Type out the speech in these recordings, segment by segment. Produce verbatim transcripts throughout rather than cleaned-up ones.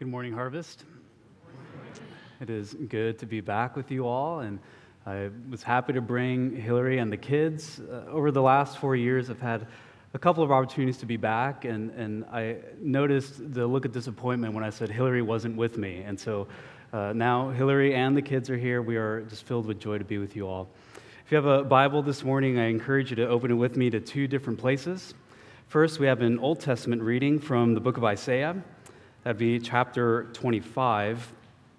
Good morning, Harvest. It is good to be back with you all, and I was happy to bring Hillary and the kids. Uh, over the last four years, I've had a couple of opportunities to be back, and, and I noticed the look of disappointment when I said Hillary wasn't with me, and so uh, now Hillary and the kids are here. We are just filled with joy to be with you all. If you have a Bible this morning, I encourage you to open it with me to two different places. First, we have an Old Testament reading from the book of Isaiah. That'd be chapter twenty-five.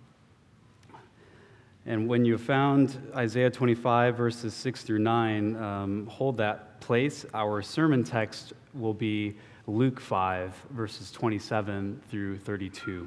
And when you found Isaiah twenty-five, verses six through nine, um, hold that place. Our sermon text will be Luke five, verses twenty-seven through thirty-two.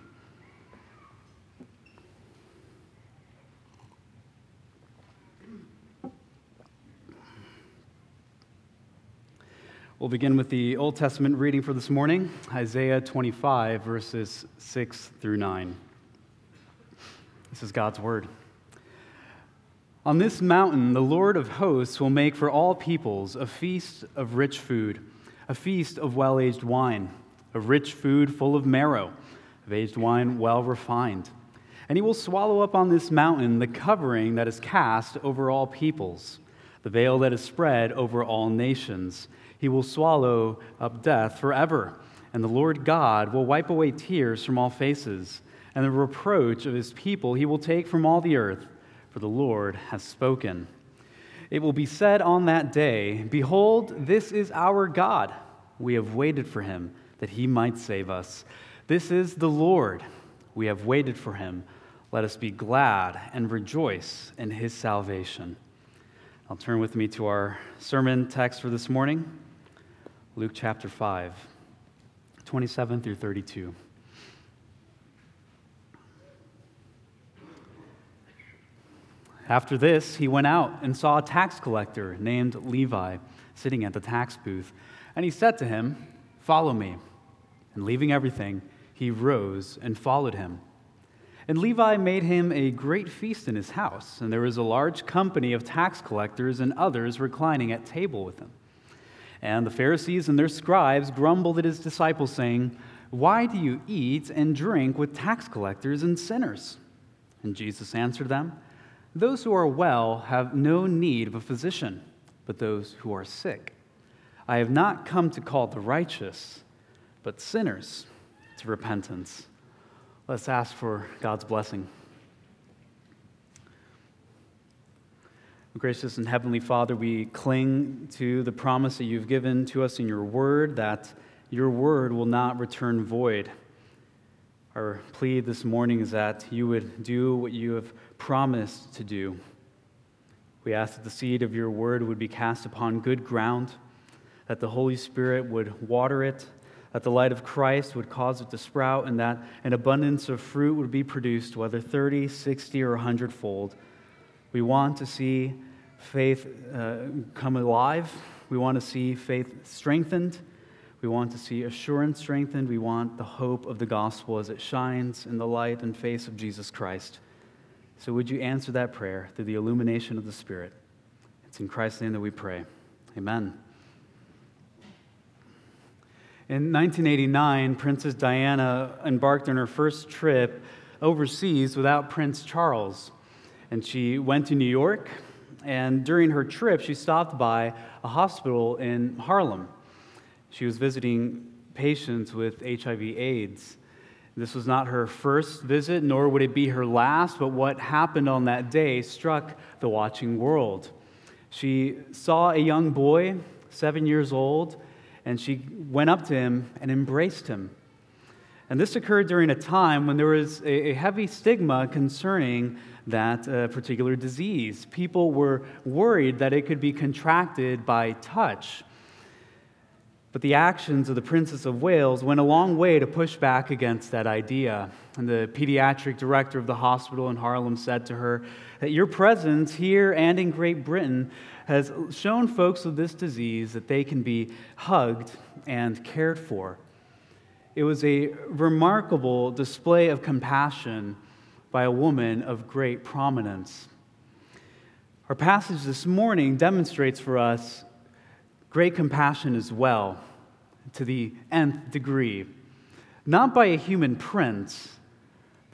We'll begin with the Old Testament reading for this morning, Isaiah twenty-five, verses six through nine. This is God's word. On this mountain, the Lord of hosts will make for all peoples a feast of rich food, a feast of well-aged wine, of rich food full of marrow, of aged wine well refined. And he will swallow up on this mountain the covering that is cast over all peoples, the veil that is spread over all nations. He will swallow up death forever, and the Lord God will wipe away tears from all faces, and the reproach of his people he will take from all the earth, for the Lord has spoken. It will be said on that day, "Behold, this is our God. We have waited for him, that he might save us. This is the Lord. We have waited for him. Let us be glad and rejoice in his salvation." I'll turn with me to our sermon text for this morning, Luke chapter five, twenty-seven through thirty-two. After this, he went out and saw a tax collector named Levi sitting at the tax booth. And he said to him, "Follow me." And leaving everything, he rose and followed him. And Levi made him a great feast in his house, and there was a large company of tax collectors and others reclining at table with him. And the Pharisees and their scribes grumbled at his disciples, saying, "Why do you eat and drink with tax collectors and sinners?" And Jesus answered them, "Those who are well have no need of a physician, but those who are sick. I have not come to call the righteous, but sinners to repentance." Let's ask for God's blessing. Gracious and Heavenly Father, we cling to the promise that you've given to us in your word, that your word will not return void. Our plea this morning is that you would do what you have promised to do. We ask that the seed of your word would be cast upon good ground, that the Holy Spirit would water it, that the light of Christ would cause it to sprout, and that an abundance of fruit would be produced, whether thirty, sixty, or a hundredfold. We want to see faith uh, come alive. We want to see faith strengthened. We want to see assurance strengthened. We want the hope of the gospel as it shines in the light and face of Jesus Christ. So would you answer that prayer through the illumination of the Spirit? It's in Christ's name that we pray. Amen. In nineteen eighty-nine, Princess Diana embarked on her first trip overseas without Prince Charles. And she went to New York, and during her trip, she stopped by a hospital in Harlem. She was visiting patients with H I V AIDS. This was not her first visit, nor would it be her last, but what happened on that day struck the watching world. She saw a young boy, seven years old, and she went up to him and embraced him. And this occurred during a time when there was a heavy stigma concerning that uh, particular disease. People were worried that it could be contracted by touch. But the actions of the Princess of Wales went a long way to push back against that idea. And the pediatric director of the hospital in Harlem said to her that your presence here and in Great Britain has shown folks with this disease that they can be hugged and cared for. It was a remarkable display of compassion by a woman of great prominence. Our passage this morning demonstrates for us great compassion as well, to the nth degree, not by a human prince,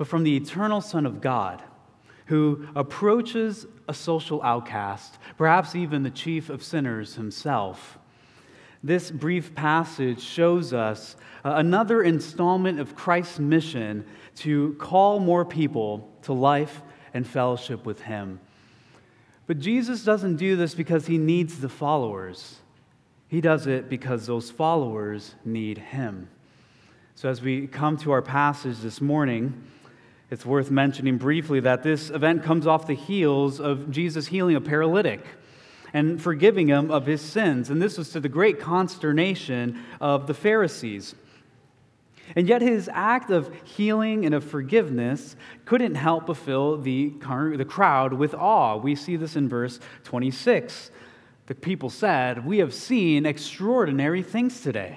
but from the eternal Son of God, who approaches a social outcast, perhaps even the chief of sinners himself. This brief passage shows us uh, another installment of Christ's mission to call more people to life and fellowship with him. But Jesus doesn't do this because he needs the followers. He does it because those followers need him. So as we come to our passage this morning, it's worth mentioning briefly that this event comes off the heels of Jesus healing a paralytic and forgiving him of his sins. And this was to the great consternation of the Pharisees. And yet his act of healing and of forgiveness couldn't help but fill the, the crowd with awe. We see this in verse twenty-six. The people said, "We have seen extraordinary things today."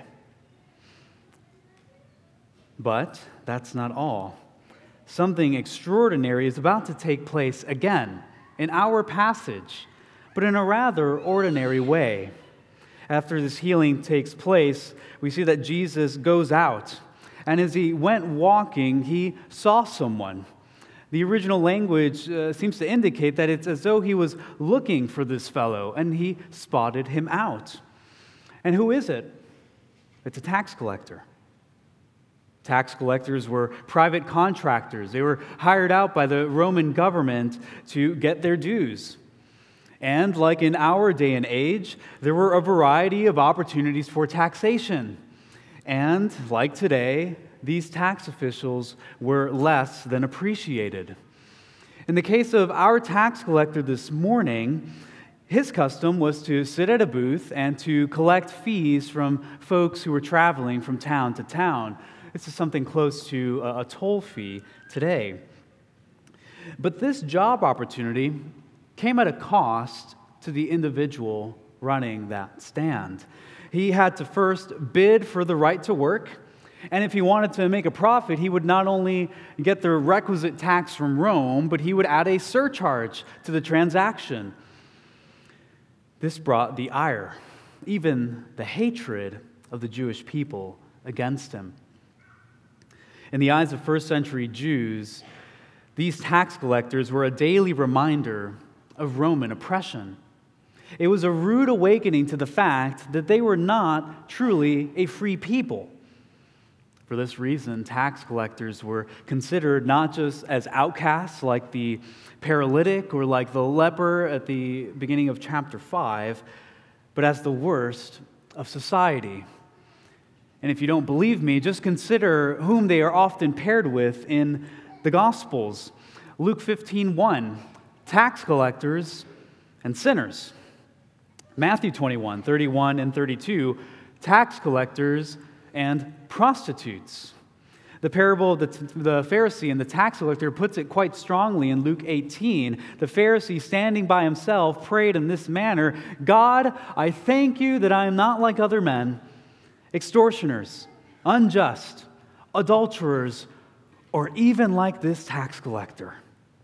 But that's not all. Something extraordinary is about to take place again in our passage, but in a rather ordinary way. After this healing takes place, we see that Jesus goes out, and as he went walking, he saw someone. The original language uh, seems to indicate that it's as though he was looking for this fellow, and he spotted him out. And who is it? It's a tax collector. Tax collectors were private contractors. They were hired out by the Roman government to get their dues. And like in our day and age, there were a variety of opportunities for taxation. And like today, these tax officials were less than appreciated. In the case of our tax collector this morning, his custom was to sit at a booth and to collect fees from folks who were traveling from town to town. This is something close to a toll fee today. But this job opportunity came at a cost to the individual running that stand. He had to first bid for the right to work, and if he wanted to make a profit, he would not only get the requisite tax from Rome, but he would add a surcharge to the transaction. This brought the ire, even the hatred of the Jewish people against him. In the eyes of first century Jews, these tax collectors were a daily reminder of Roman oppression. It was a rude awakening to the fact that they were not truly a free people. For this reason, tax collectors were considered not just as outcasts like the paralytic or like the leper at the beginning of chapter five, but as the worst of society. And if you don't believe me, just consider whom they are often paired with in the Gospels. Luke fifteen one, tax collectors and sinners. Matthew twenty-one, thirty-one and thirty-two, tax collectors and prostitutes. The parable of the, the Pharisee and the tax collector puts it quite strongly in Luke eighteen. The Pharisee, standing by himself, prayed in this manner, "God, I thank you that I am not like other men, extortioners, unjust, adulterers, or even like this tax collector."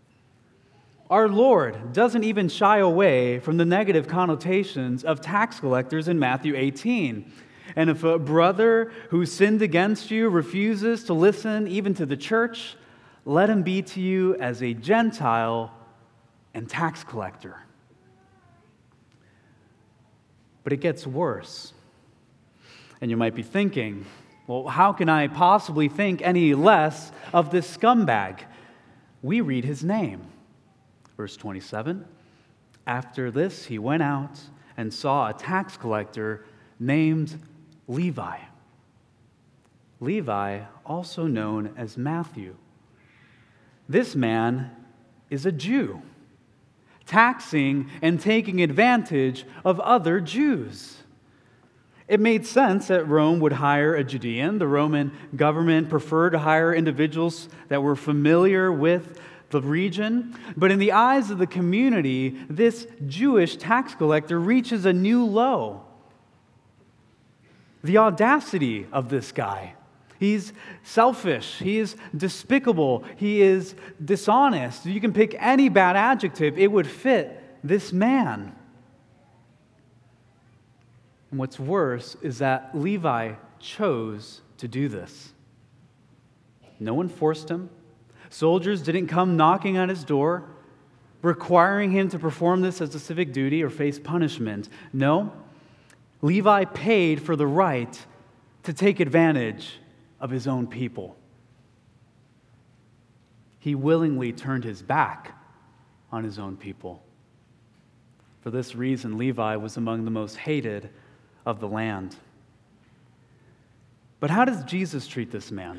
Our Lord doesn't even shy away from the negative connotations of tax collectors in Matthew eighteen. And if a brother who sinned against you refuses to listen even to the church, let him be to you as a Gentile and tax collector. But it gets worse. And you might be thinking, well, how can I possibly think any less of this scumbag? We read his name. Verse twenty-seven, after this he went out and saw a tax collector named Levi. Levi, also known as Matthew. This man is a Jew, taxing and taking advantage of other Jews. It made sense that Rome would hire a Judean. The Roman government preferred to hire individuals that were familiar with the region. But in the eyes of the community, this Jewish tax collector reaches a new low. The audacity of this guy. He's selfish. He is despicable. He is dishonest. You can pick any bad adjective, it would fit this man. And what's worse is that Levi chose to do this. No one forced him. Soldiers didn't come knocking on his door, requiring him to perform this as a civic duty or face punishment. No, Levi paid for the right to take advantage of his own people. He willingly turned his back on his own people. For this reason, Levi was among the most hated of the land. But how does Jesus treat this man?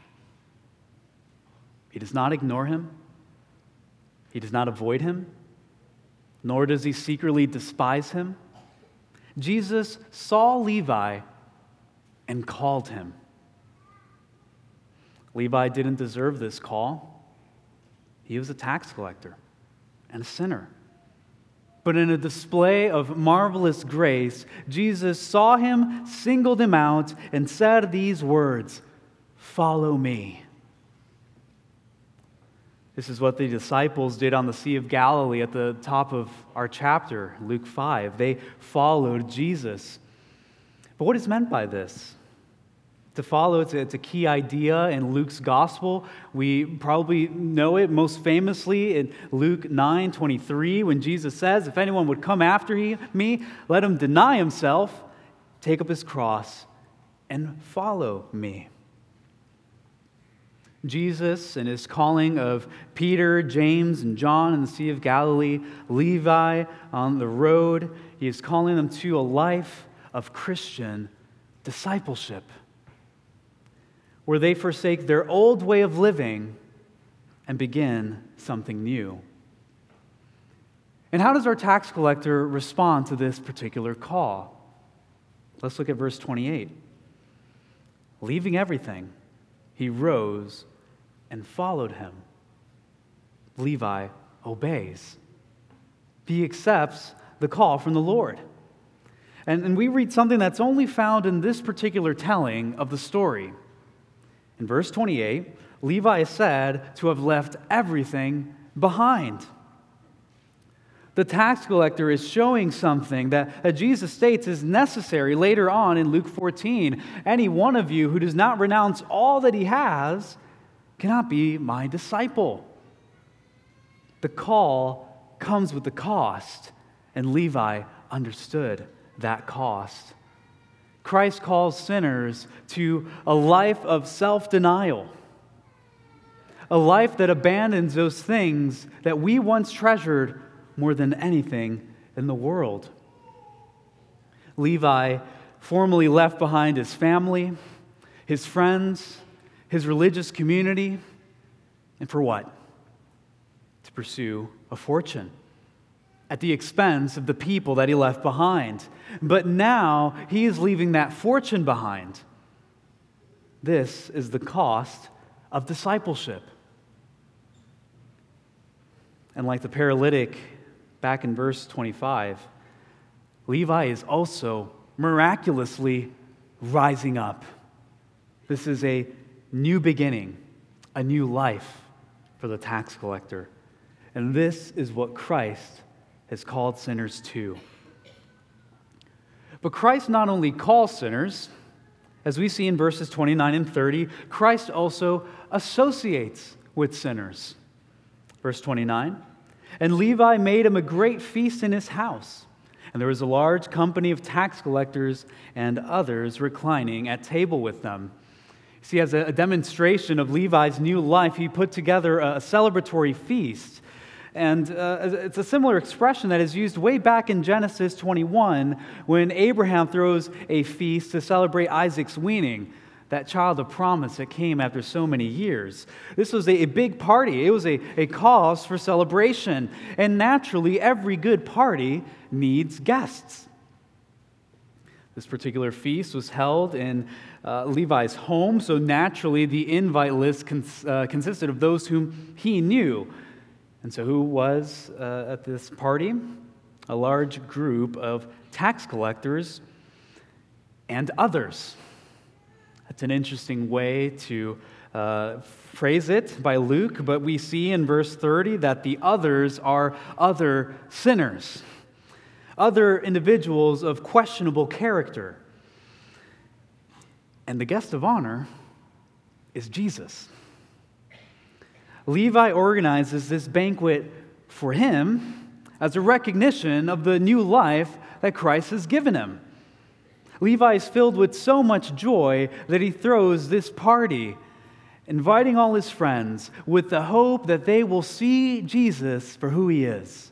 He does not ignore him. He does not avoid him, nor does he secretly despise him. Jesus saw Levi and called him. Levi didn't deserve this call. He was a tax collector and a sinner. But in a display of marvelous grace, Jesus saw him, singled him out, and said these words, "Follow me." This is what the disciples did on the Sea of Galilee at the top of our chapter, Luke five. They followed Jesus. But what is meant by this? To follow, it's a, it's a key idea in Luke's gospel. We probably know it most famously in Luke nine twenty-three, when Jesus says, "If anyone would come after he, me, let him deny himself, take up his cross, and follow me." Jesus, in his calling of Peter, James, and John in the Sea of Galilee, Levi on the road, he is calling them to a life of Christian discipleship, where they forsake their old way of living and begin something new. And how does our tax collector respond to this particular call? Let's look at verse twenty-eight. Leaving everything, he rose and followed him. Levi obeys. He accepts the call from the Lord. And, and we read something that's only found in this particular telling of the story. In verse twenty-eight, Levi is said to have left everything behind. The tax collector is showing something that, that Jesus states is necessary later on in Luke fourteen. Any one of you who does not renounce all that he has cannot be my disciple. The call comes with the cost, and Levi understood that cost. Christ calls sinners to a life of self-denial, a life that abandons those things that we once treasured more than anything in the world. Levi formerly left behind his family, his friends, his religious community, and for what? To pursue a fortune at the expense of the people that he left behind. But now he is leaving that fortune behind. This is the cost of discipleship. And like the paralytic back in verse twenty-five, Levi is also miraculously rising up. This is a new beginning, a new life for the tax collector. And this is what Christ has called sinners to. But Christ not only calls sinners, as we see in verses twenty-nine and thirty, Christ also associates with sinners. Verse twenty-nine, "And Levi made him a great feast in his house, and there was a large company of tax collectors and others reclining at table with them." See, as a demonstration of Levi's new life, he put together a celebratory feast. And uh, it's a similar expression that is used way back in Genesis twenty-one when Abraham throws a feast to celebrate Isaac's weaning, that child of promise that came after so many years. This was a, a big party. It was a, a cause for celebration. And naturally, every good party needs guests. This particular feast was held in uh, Levi's home, so naturally the invite list cons- uh, consisted of those whom he knew. And so who was uh, at this party? A large group of tax collectors and others. That's an interesting way to uh, phrase it by Luke, but we see in verse thirty that the others are other sinners, other individuals of questionable character. And the guest of honor is Jesus. Levi organizes this banquet for him as a recognition of the new life that Christ has given him. Levi is filled with so much joy that he throws this party, inviting all his friends with the hope that they will see Jesus for who he is.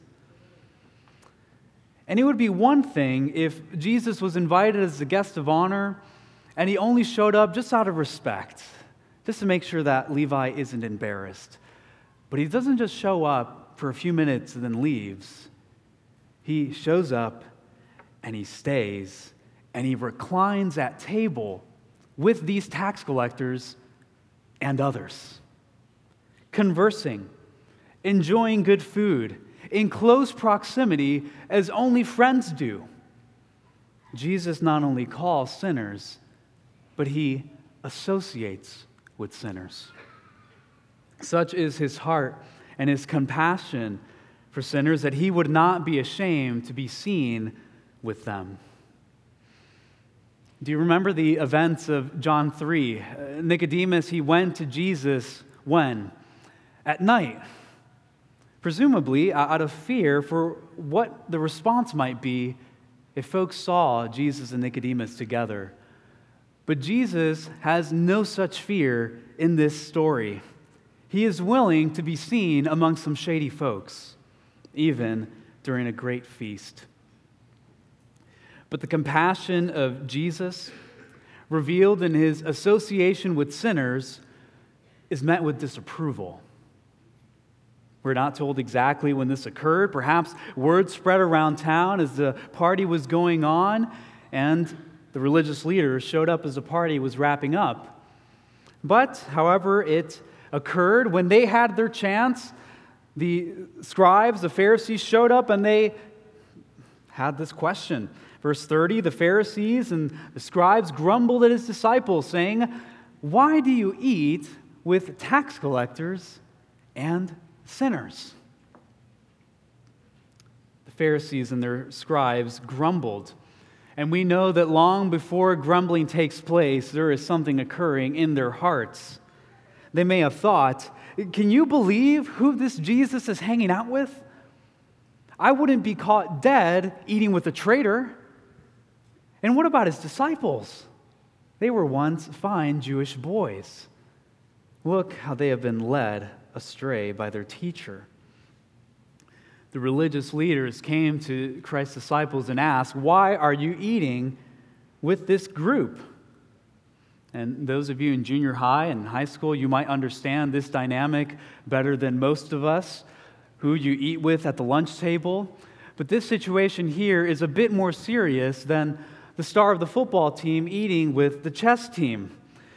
And it would be one thing if Jesus was invited as a guest of honor and he only showed up just out of respect, just to make sure that Levi isn't embarrassed. But he doesn't just show up for a few minutes and then leaves. He shows up and he stays and he reclines at table with these tax collectors and others, conversing, enjoying good food, in close proximity as only friends do. Jesus not only calls sinners, but he associates with sinners. Such is his heart and his compassion for sinners that he would not be ashamed to be seen with them. Do you remember the events of John three? Uh, Nicodemus, he went to Jesus when? At night. Presumably out of fear for what the response might be if folks saw Jesus and Nicodemus together. But Jesus has no such fear in this story. He is willing to be seen among some shady folks, even during a great feast. But the compassion of Jesus, revealed in his association with sinners, is met with disapproval. We're not told exactly when this occurred. Perhaps word spread around town as the party was going on, and the religious leaders showed up as the party was wrapping up. But, however, it occurred when they had their chance. The scribes, the Pharisees, showed up and they had this question. Verse thirty, the Pharisees and the scribes grumbled at his disciples, saying, "Why do you eat with tax collectors and sinners?" The Pharisees and their scribes grumbled. And we know that long before grumbling takes place, there is something occurring in their hearts. They may have thought, can you believe who this Jesus is hanging out with? I wouldn't be caught dead eating with a traitor. And what about his disciples? They were once fine Jewish boys. Look how they have been led astray by their teacher. The religious leaders came to Christ's disciples and asked, "Why are you eating with this group?" And those of you in junior high and high school, you might understand this dynamic better than most of us, who you eat with at the lunch table. But this situation here is a bit more serious than the star of the football team eating with the chess team.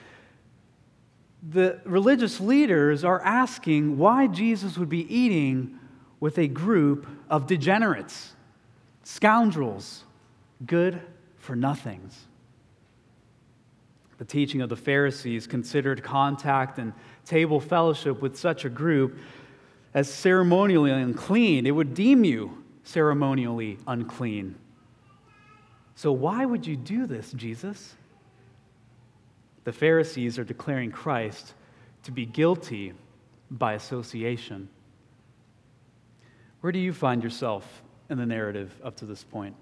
The religious leaders are asking why Jesus would be eating with a group of degenerates, scoundrels, good-for-nothings. The teaching of the Pharisees considered contact and table fellowship with such a group as ceremonially unclean. It would deem you ceremonially unclean. So why would you do this, Jesus? The Pharisees are declaring Christ to be guilty by association. Where do you find yourself in the narrative up to this point?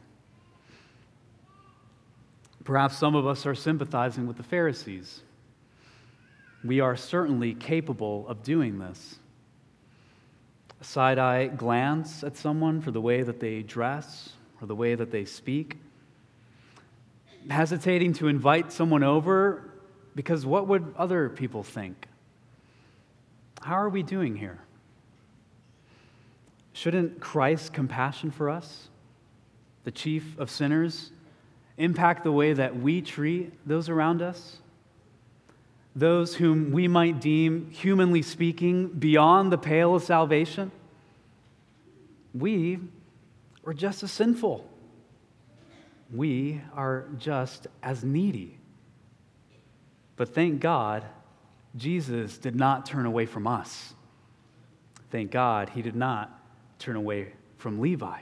Perhaps some of us are sympathizing with the Pharisees. We are certainly capable of doing this. A side-eye glance at someone for the way that they dress or the way that they speak. Hesitating to invite someone over because what would other people think? How are we doing here? Shouldn't Christ's compassion for us, the chief of sinners, impact the way that we treat those around us? Those whom we might deem, humanly speaking, beyond the pale of salvation? We are just as sinful. We are just as needy. But thank God, Jesus did not turn away from us. Thank God he did not turn away from Levi.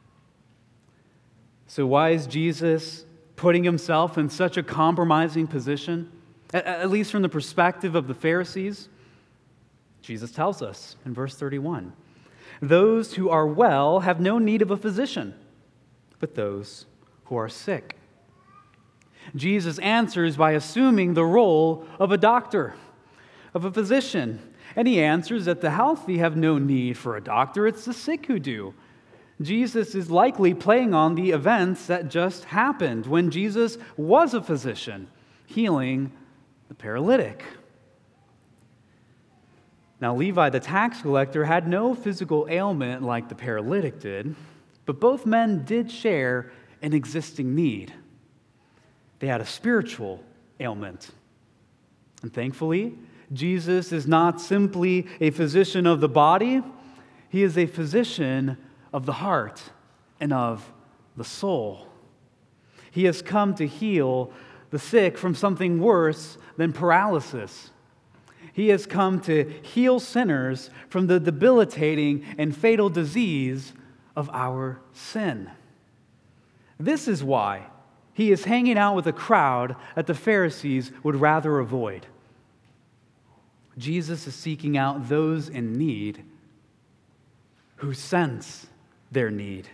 So why is Jesus putting himself in such a compromising position, at least from the perspective of the Pharisees? Jesus tells us in verse thirty-one, "Those who are well have no need of a physician, but those who are sick." Jesus answers by assuming the role of a doctor, of a physician. And he answers that the healthy have no need for a doctor, it's the sick who do. Jesus is likely playing on the events that just happened when Jesus was a physician, healing the paralytic. Now, Levi, the tax collector, had no physical ailment like the paralytic did, but both men did share an existing need. They had a spiritual ailment. And thankfully, Jesus is not simply a physician of the body, he is a physician of the heart and of the soul. He has come to heal the sick from something worse than paralysis. He has come to heal sinners from the debilitating and fatal disease of our sin. This is why he is hanging out with a crowd that the Pharisees would rather avoid. Jesus is seeking out those in need who sense their need.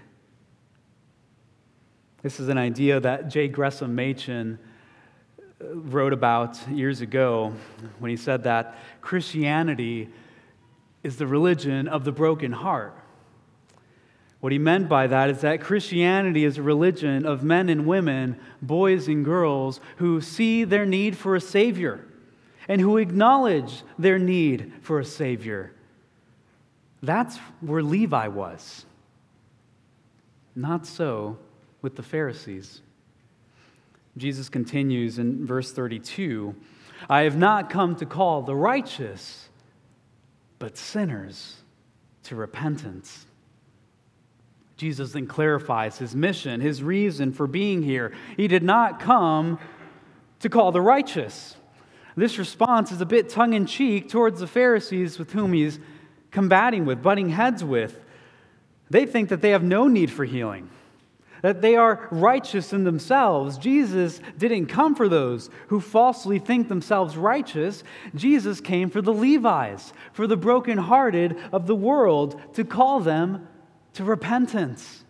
This is an idea that J. Gresham Machen wrote about years ago when he said that Christianity is the religion of the broken heart. What he meant by that is that Christianity is a religion of men and women, boys and girls, who see their need for a Savior and who acknowledge their need for a Savior. That's where Levi was. Not so with the Pharisees. Jesus continues in verse thirty-two, "I have not come to call the righteous, but sinners to repentance." Jesus then clarifies his mission, his reason for being here. He did not come to call the righteous. This response is a bit tongue-in-cheek towards the Pharisees with whom he's combating with, butting heads with. They think that they have no need for healing, that they are righteous in themselves. Jesus didn't come for those who falsely think themselves righteous. Jesus came for the Levites, for the brokenhearted of the world, to call them to repentance.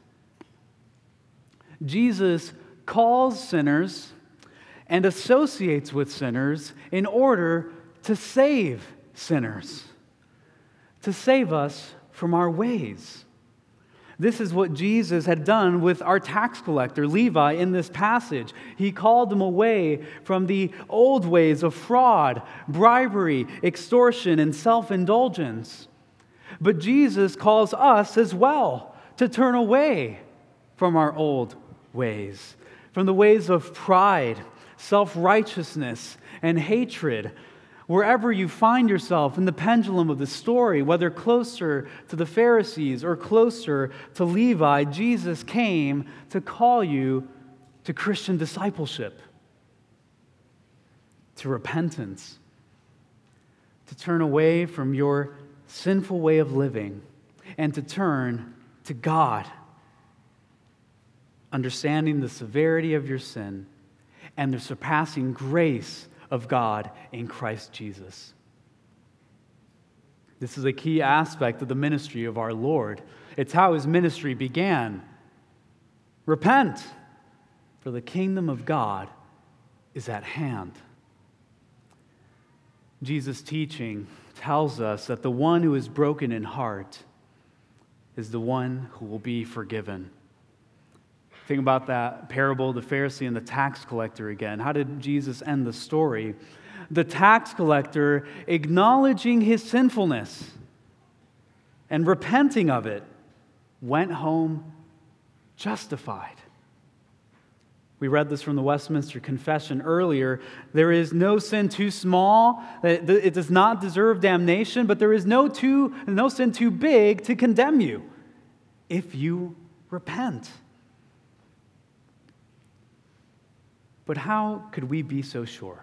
Jesus calls sinners and associates with sinners in order to save sinners, to save us from our ways. This is what Jesus had done with our tax collector, Levi, in this passage. He called him away from the old ways of fraud, bribery, extortion, and self-indulgence. But Jesus calls us as well to turn away from our old ways, from the ways of pride, self-righteousness, and hatred. Wherever you find yourself in the pendulum of the story, whether closer to the Pharisees or closer to Levi, Jesus came to call you to Christian discipleship, to repentance, to turn away from your sinful way of living and to turn to God, understanding the severity of your sin and the surpassing grace of God in Christ Jesus. This is a key aspect of the ministry of our Lord. It's how his ministry began. Repent, for the kingdom of God is at hand. Jesus' teaching tells us that the one who is broken in heart is the one who will be forgiven. Think about that parable, the Pharisee and the tax collector again. How did Jesus end the story? The tax collector, acknowledging his sinfulness and repenting of it, went home justified. We read this from the Westminster Confession earlier. There is no sin too small, it does not deserve damnation, but there is no, too, no sin too big to condemn you if you repent. But how could we be so sure?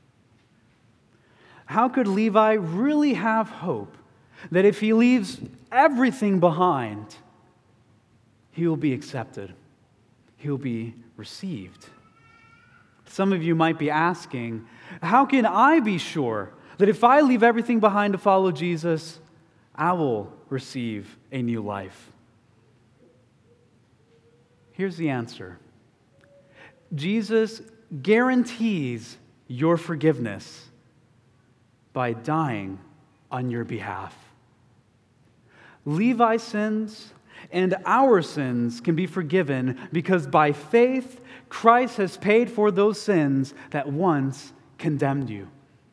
How could Levi really have hope that if he leaves everything behind, he will be accepted, he will be received? Some of you might be asking, how can I be sure that if I leave everything behind to follow Jesus, I will receive a new life? Here's the answer. Jesus guarantees your forgiveness by dying on your behalf. Levi's sins and our sins can be forgiven because by faith, Christ has paid for those sins that once condemned you.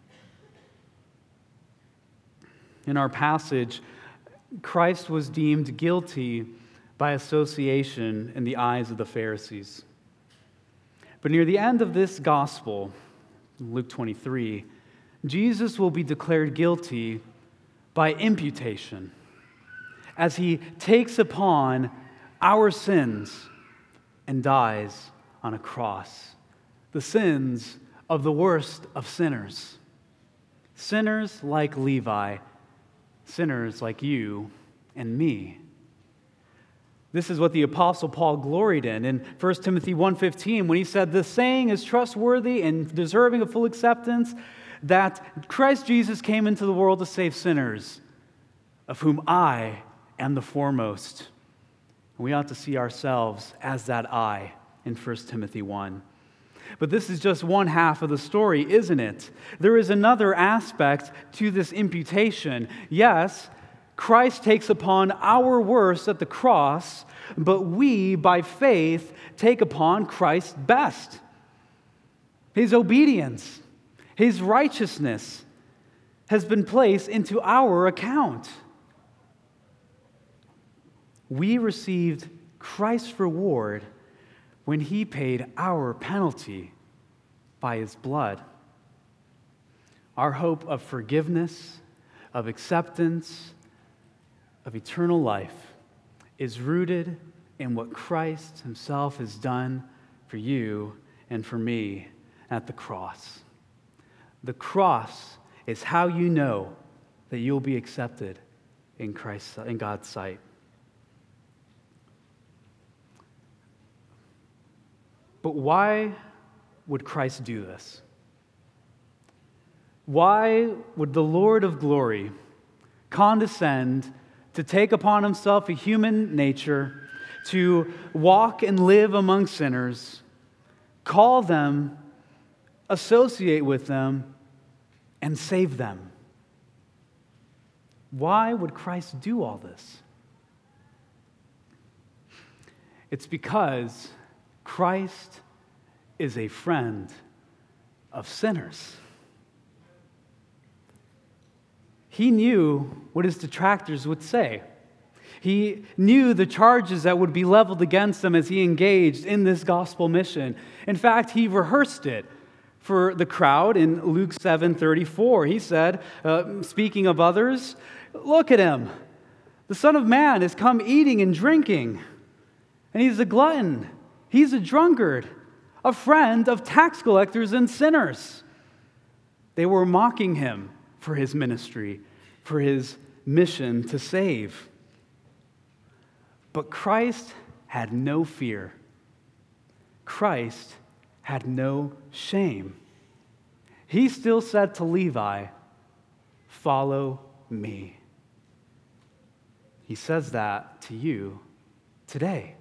In our passage, Christ was deemed guilty by association in the eyes of the Pharisees. But near the end of this gospel, Luke twenty-three, Jesus will be declared guilty by imputation as he takes upon our sins and dies on a cross. The sins of the worst of sinners. Sinners like Levi, sinners like you and me. This is what the Apostle Paul gloried in in First Timothy one fifteen when he said, "The saying is trustworthy and deserving of full acceptance, that Christ Jesus came into the world to save sinners, of whom I am the foremost." We ought to see ourselves as that I in First Timothy one. But this is just one half of the story, isn't it? There is another aspect to this imputation. Yes, Christ takes upon our worst at the cross, but we, by faith, take upon Christ's best. His obedience, his righteousness has been placed into our account. We received Christ's reward when he paid our penalty by his blood. Our hope of forgiveness, of acceptance, of eternal life is rooted in what Christ himself has done for you and for me at the cross. The cross is how you know that you'll be accepted in Christ's, in God's sight. But why would Christ do this? Why would the Lord of glory condescend to take upon himself a human nature, to walk and live among sinners, call them, associate with them, and save them? Why would Christ do all this? It's because Christ is a friend of sinners. He knew what his detractors would say. He knew the charges that would be leveled against him as he engaged in this gospel mission. In fact, he rehearsed it for the crowd in Luke seven thirty-four. He said, uh, speaking of others, "Look at him. The Son of Man has come eating and drinking, and he's a glutton. He's a drunkard, a friend of tax collectors and sinners." They were mocking him for his ministry, for his mission to save. But Christ had no fear. Christ had no shame. He still said to Levi, "Follow me." He says that to you today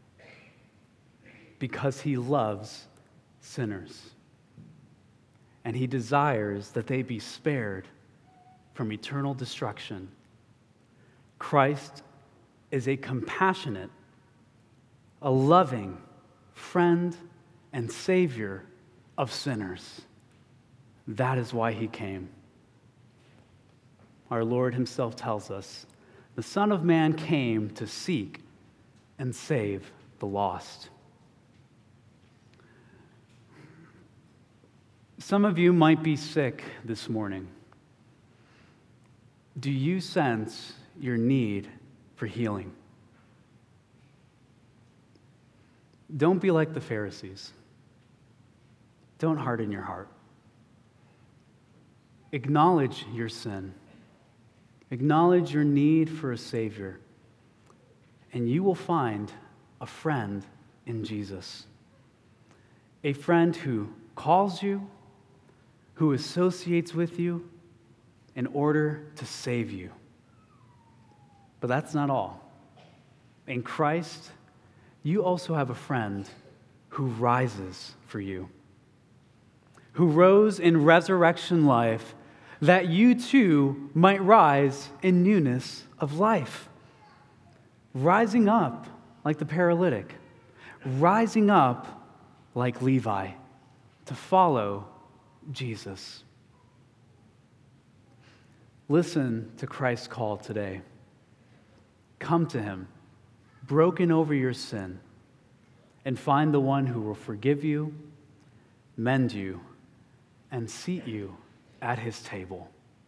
because he loves sinners. And he desires that they be spared from eternal destruction. Christ is a compassionate, a loving friend and Savior of sinners. That is why he came. Our Lord himself tells us, the Son of Man came to seek and save the lost. Some of you might be sick this morning. Do you sense your need for healing? Don't be like the Pharisees. Don't harden your heart. Acknowledge your sin. Acknowledge your need for a Savior, and you will find a friend in Jesus. A friend who calls you, who associates with you, in order to save you. But that's not all. In Christ, you also have a friend who rises for you, who rose in resurrection life, that you too might rise in newness of life. Rising up like the paralytic, rising up like Levi to follow Jesus. Listen to Christ's call today. Come to him, broken over your sin, and find the one who will forgive you, mend you, and seat you at his table.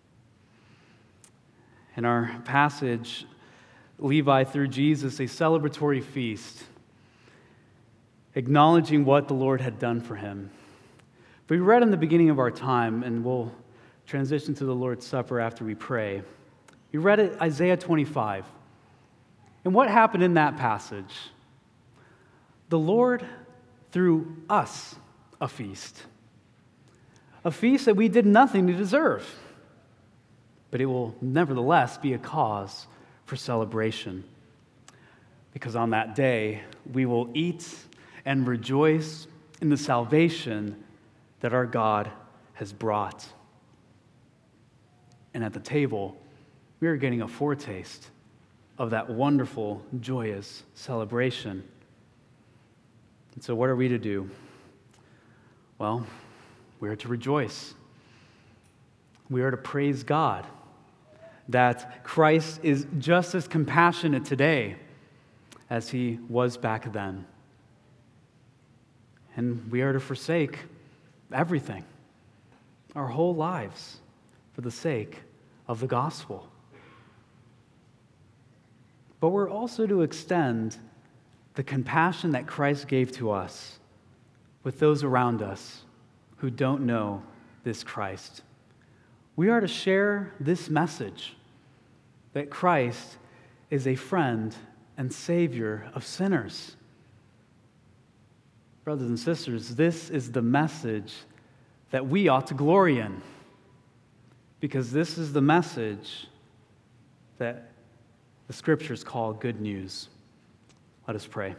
In our passage, Levi threw Jesus a celebratory feast, acknowledging what the Lord had done for him. But we read in the beginning of our time, and we'll transition to the Lord's Supper after we pray. We read it, Isaiah twenty-five. And what happened in that passage? The Lord threw us a feast. A feast that we did nothing to deserve. But it will nevertheless be a cause for celebration. Because on that day, we will eat and rejoice in the salvation that our God has brought. And at the table, we are getting a foretaste of that wonderful, joyous celebration. And so what are we to do? Well, we are to rejoice. We are to praise God that Christ is just as compassionate today as he was back then. And we are to forsake everything, our whole lives, for the sake of the gospel. But we're also to extend the compassion that Christ gave to us with those around us who don't know this Christ. We are to share this message that Christ is a friend and Savior of sinners. Brothers and sisters, this is the message that we ought to glory in, because this is the message that the Scriptures call good news. Let us pray.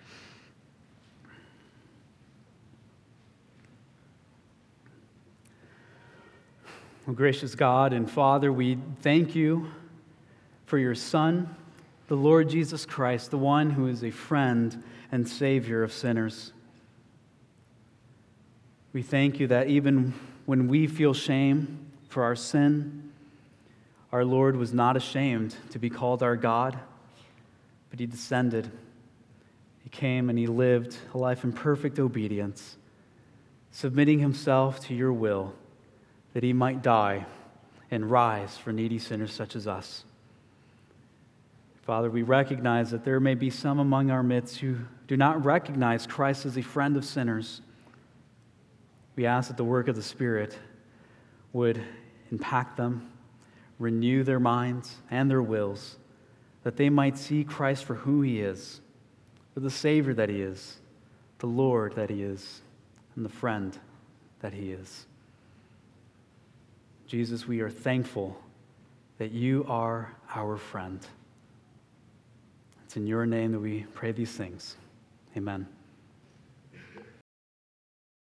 Oh, gracious God and Father, we thank you for your Son, the Lord Jesus Christ, the one who is a friend and Savior of sinners. We thank you that even when we feel shame for our sin, our Lord was not ashamed to be called our God, but he descended. He came and he lived a life in perfect obedience, submitting himself to your will, that he might die and rise for needy sinners such as us. Father, we recognize that there may be some among our midst who do not recognize Christ as a friend of sinners. We ask that the work of the Spirit would impact them, renew their minds and their wills, that they might see Christ for who he is, for the Savior that he is, the Lord that he is, and the friend that he is. Jesus, we are thankful that you are our friend. It's in your name that we pray these things. Amen.